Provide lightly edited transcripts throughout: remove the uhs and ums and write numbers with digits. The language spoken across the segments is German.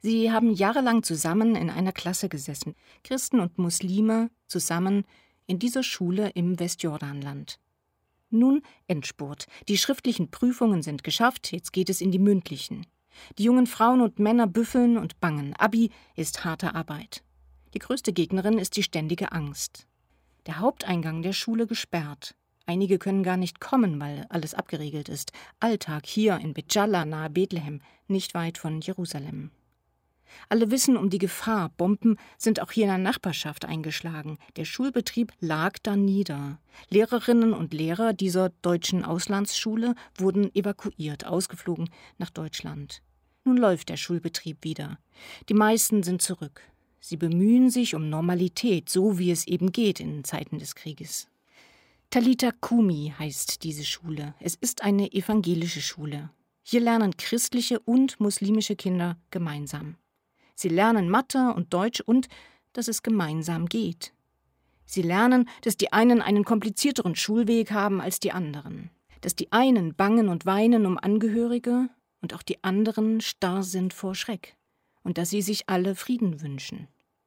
Sie haben jahrelang zusammen in einer Klasse gesessen, Christen und Muslime zusammen in dieser Schule im Westjordanland. Nun Endspurt. Die schriftlichen Prüfungen sind geschafft, jetzt geht es in die mündlichen. Die jungen Frauen und Männer büffeln und bangen. Abi ist harte Arbeit. Die größte Gegnerin ist die ständige Angst. Der Haupteingang der Schule gesperrt. Einige können gar nicht kommen, weil alles abgeriegelt ist. Alltag hier in Bet-Jalla nahe Bethlehem, nicht weit von Jerusalem. Alle wissen um die Gefahr. Bomben sind auch hier in der Nachbarschaft eingeschlagen. Der Schulbetrieb lag da nieder. Lehrerinnen und Lehrer dieser deutschen Auslandsschule wurden evakuiert, ausgeflogen nach Deutschland. Nun läuft der Schulbetrieb wieder. Die meisten sind zurück. Sie bemühen sich um Normalität, so wie es eben geht in Zeiten des Krieges. Talitha Kumi heißt diese Schule. Es ist eine evangelische Schule. Hier lernen christliche und muslimische Kinder gemeinsam. Sie lernen Mathe und Deutsch und, dass es gemeinsam geht. Sie lernen, dass die einen einen komplizierteren Schulweg haben als die anderen. Dass die einen bangen und weinen um Angehörige und auch die anderen starr sind vor Schreck. Und dass sie sich alle Frieden wünschen.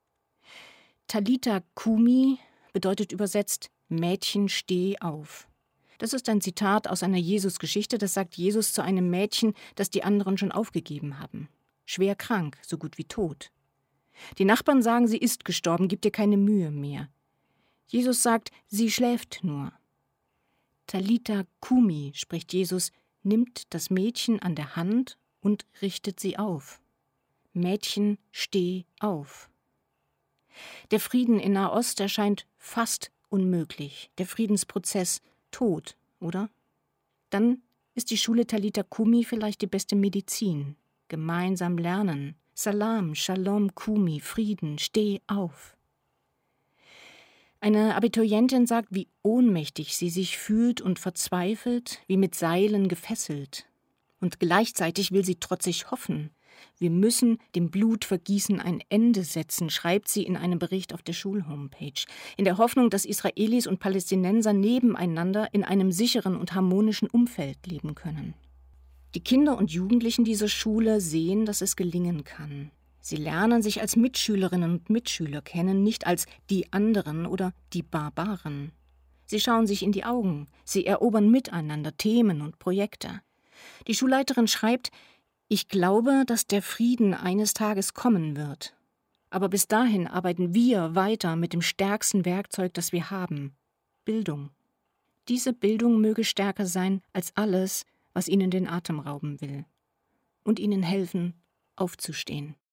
Talitha Kumi bedeutet übersetzt Mädchen, steh auf. Das ist ein Zitat aus einer Jesus-Geschichte, das sagt Jesus zu einem Mädchen, das die anderen schon aufgegeben haben. Schwer krank, so gut wie tot. Die Nachbarn sagen, sie ist gestorben, gib dir keine Mühe mehr. Jesus sagt, sie schläft nur. Talitha Kumi, spricht Jesus, nimmt das Mädchen an der Hand und richtet sie auf. Mädchen, steh auf. Der Frieden in Nahost erscheint fast unmöglich. Der Friedensprozess tot, oder? Dann ist die Schule Talitha Kumi vielleicht die beste Medizin. Gemeinsam lernen. Salam, Shalom, Kumi, Frieden, steh auf. Eine Abiturientin sagt, wie ohnmächtig sie sich fühlt und verzweifelt, wie mit Seilen gefesselt. Und gleichzeitig will sie trotzig hoffen. Wir müssen dem Blutvergießen ein Ende setzen, schreibt sie in einem Bericht auf der Schulhomepage, in der Hoffnung, dass Israelis und Palästinenser nebeneinander in einem sicheren und harmonischen Umfeld leben können. Die Kinder und Jugendlichen dieser Schule sehen, dass es gelingen kann. Sie lernen sich als Mitschülerinnen und Mitschüler kennen, nicht als die anderen oder die Barbaren. Sie schauen sich in die Augen, sie erobern miteinander Themen und Projekte. Die Schulleiterin schreibt, ich glaube, dass der Frieden eines Tages kommen wird. Aber bis dahin arbeiten wir weiter mit dem stärksten Werkzeug, das wir haben: Bildung. Diese Bildung möge stärker sein als alles, was ihnen den Atem rauben will, und ihnen helfen, aufzustehen.